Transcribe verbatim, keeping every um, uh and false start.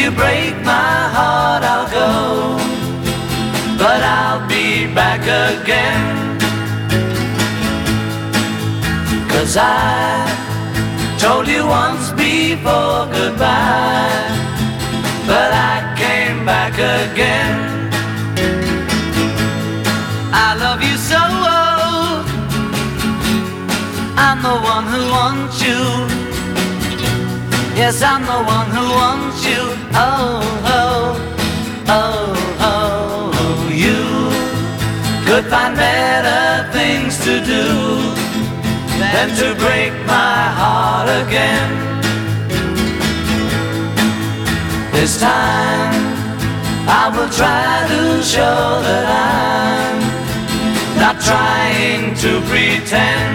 you break my heart, I'll go, but I'll be back again. 'Cause I told you once before goodbye, but I came back again. I love you so, I'm the one who wants you. Yes, I'm the one who wants you. Oh, oh, oh, oh. You could find better things to do than to break my heart again. This time I will try to show that I'm not trying to pretend.